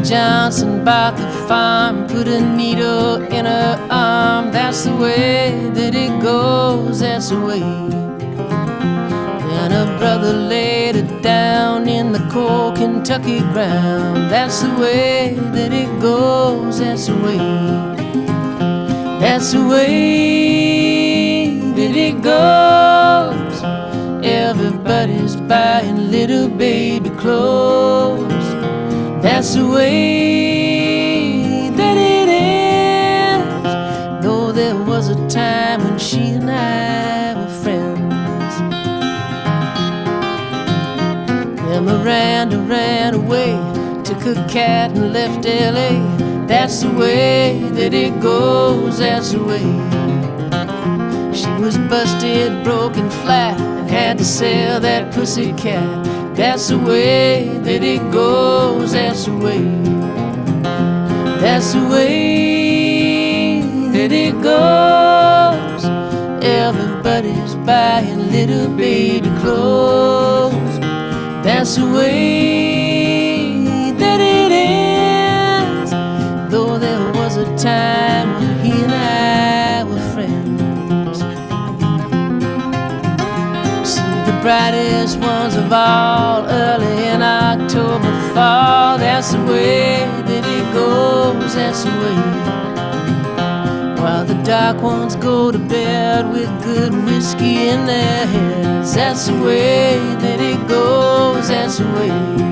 Johnson bought the farm, put a needle in her arm. That's the way that it goes, that's the way. Then her brother laid her down in the cold Kentucky ground. That's the way that it goes, that's the way. That's the way that it goes. Everybody's buying little baby clothes. That's the way that it is. Though there was a time when she and I were friends. Then Miranda ran away, took her cat and left L.A. That's the way that it goes, that's the way. She was busted, broken flat, and had to sell that pussy cat. That's the way that it goes, that's the way. That's the way that it goes. Everybody's buying little baby clothes. That's the way that it is. Though there was a time when he and I were friends. See the brightest ones of all early in October fall. That's the way that it goes, that's the way. While the dark ones go to bed with good whiskey in their heads. That's the way that it goes, that's the way.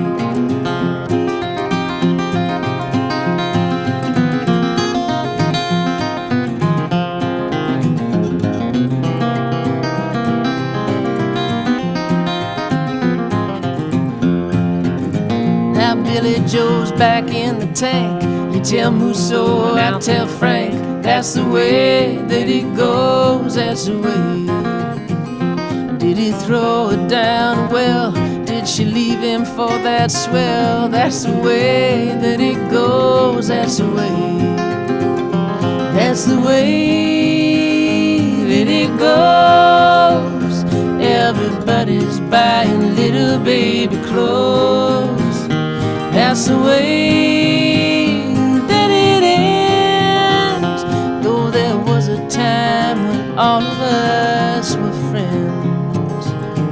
Billy Joe's back in the tank. You tell Musso, I tell Frank. That's the way that it goes, that's the way. Did he throw her down? Well, did she leave him for that swell? That's the way that it goes, that's the way. That's the way that it goes. Everybody's buying little baby clothes. That's the way that it is. Though there was a time when all of us were friends.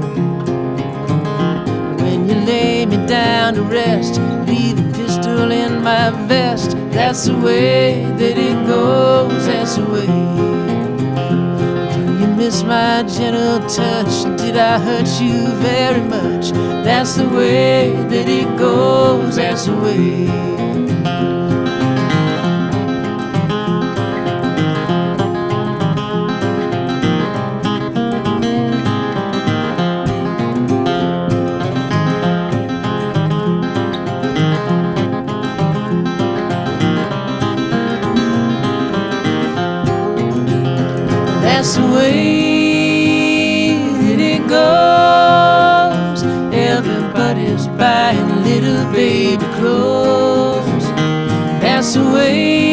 When you lay me down to rest, leave a pistol in my vest. That's the way that it goes, that's the way. Do you miss my gentle touch? Did I hurt you very much? That's the way that it goes, that's the way. That's the way that it goes. Everybody's buying little baby clothes. That's the way